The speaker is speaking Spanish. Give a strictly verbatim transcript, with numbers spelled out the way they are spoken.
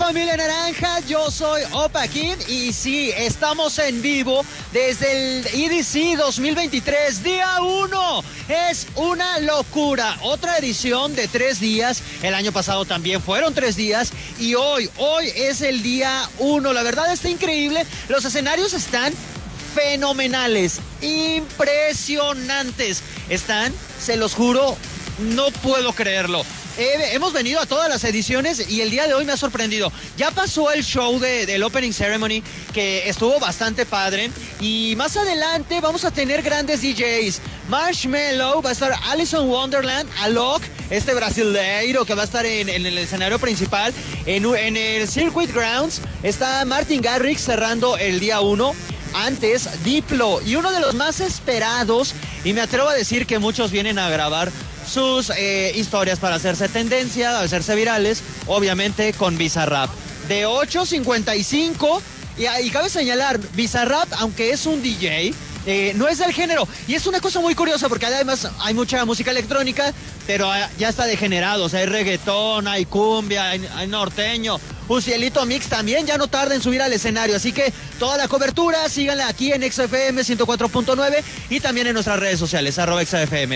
familia naranja, yo soy Opa Kid y sí, estamos en vivo desde el E D C dos mil veintitrés, día uno. Es una locura, otra edición de tres días, el año pasado también fueron tres días y hoy, hoy es el día uno. La verdad está increíble, los escenarios están fenomenales, impresionantes, están, se los juro, no puedo creerlo. Eh, hemos venido a todas las ediciones y el día de hoy me ha sorprendido. Ya pasó el show de, del Opening Ceremony, que estuvo bastante padre. Y más adelante vamos a tener grandes D Js. Marshmello, va a estar Alice in Wonderland, Alok, este brasileiro que va a estar en, en el escenario principal. En, en el Circuit Grounds está Martin Garrix cerrando el día uno. Antes, Diplo, y uno de los más esperados, y me atrevo a decir que muchos vienen a grabar sus eh, historias para hacerse tendencia, hacerse virales, obviamente con Bizarrap. De ocho cincuenta y cinco, y, y cabe señalar, Bizarrap, aunque es un D J, eh, no es del género. Y es una cosa muy curiosa, porque además hay mucha música electrónica, pero ya está degenerado. O sea, hay reggaetón, hay cumbia, hay, hay norteño. Ucielito Mix también ya no tarda en subir al escenario. Así que toda la cobertura, síganla aquí en X F M ciento cuatro punto nueve y también en nuestras redes sociales, arroba X F M.